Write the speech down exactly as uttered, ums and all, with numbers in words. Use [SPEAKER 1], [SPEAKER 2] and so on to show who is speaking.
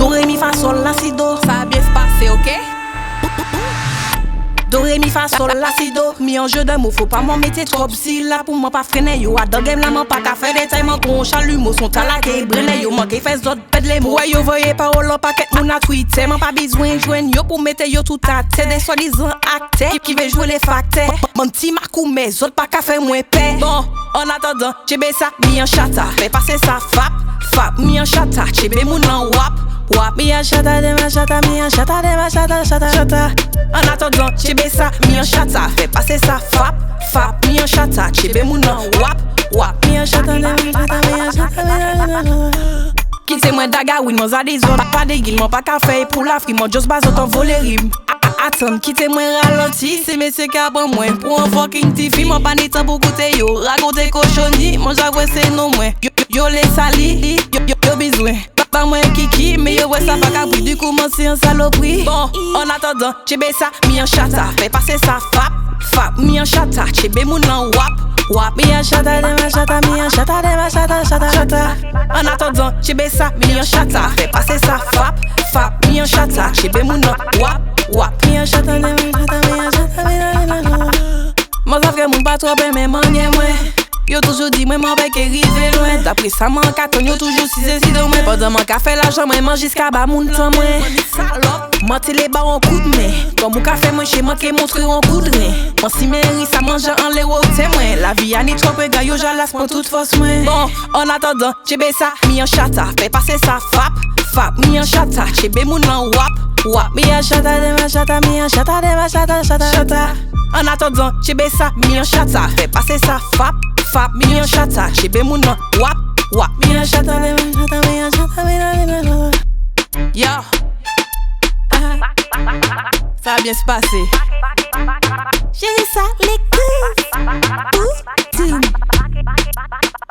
[SPEAKER 1] Do, ré, mi, fa, sol, la, si, do.
[SPEAKER 2] Ça a bien se passer, ok?
[SPEAKER 1] Do, ré, mi, fa, sol, la, si, do. Mi en jeu de mots, faut pas m'en mettre trop si là pour moi pas freiner yo. A dans game là, m'en pas qu'à faire des tailles, m'en con chalumeau, son talaké, brûlé yo, manqué fait zot, pède les mots. Ouais, yo, voyez parole en paquet, mon a tweeté, m'en pas besoin joindre yo pour mettre yo tout à tête. Des soi-disant acteurs qui veut jouer les facteurs. Mon petit marcou, mais autres pas qu'à faire moins paix. Bon, en attendant, j'bé ça, mi en chata, fais passer ça, fap, fap, mi en chata, j'bé moun en wap. Wap, mi en chata, de ma chata, mi en chata, de ma chata, chata, chata. En attendant, j'bé ça, mi en chata, fais passer ça, fap, fap, mi en chata, j'bé moun en wap, wap, mi en chata, de ma chata, mi en chata, mi en chata. Quitte moi daga, oui, mon zade zone, pas de guil, mon pas café pour la fri, mon jos bazot en voler rime. Attends, quitte moi ralenti, c'est monsieur qui a bon moi pour un fucking tifi, mon pas ni temps pour goûter yo, raconter cochonnerie, mon j'avoue c'est non moi, yo, yo les sali, yo, yo, yo besoin. Pas moi kiki, mais yo ouais ça pas qu'à du coup mon c'est un saloperie. Bon, en attendant, j'bé ça, mi en chata, fais passer ça, fap, fap, mi en chata, j'bé moun en wap, wap, mi en chata, de ma chata, mi en chata, de ma chata, chata, chata. En attendant, j'bé ça, mi en chata, fais passer ça, fap, fap, mi en chata, j'bé moun en wap, wap, mi en chata, de ma chata, mi en chata, mi en chata. Mon frère moun pas trop bien mais manier moi. Yo toujours dit moi m'en bec rive loin. D'après ça m'en carton yo toujours si c'est si de moi. Pendant mon café l'argent moi mange jusqu'à bas moun temps moi. Monter les barres en coup de main. Comme mon café moi chez moi qui montre en coup de rein. Mon si mairie ça mange en les routes c'est moi. La vie a ni trop peu gars yo jalas pour toute force moi. Bon en attendant j'bé ça mi en chata fais passer ça fap fap mi en chata j'bé moun en wap wap mi en chata de ma chata mi en chata de ma chata chata chata. En attendant j'bé ça mi en chata fais passer ça fap fap mi en chata j'bé moun en wap wap mi en chata de ma chata mi en chata mi en chata. Yo ça va bien se passer. J'ai ça les coups.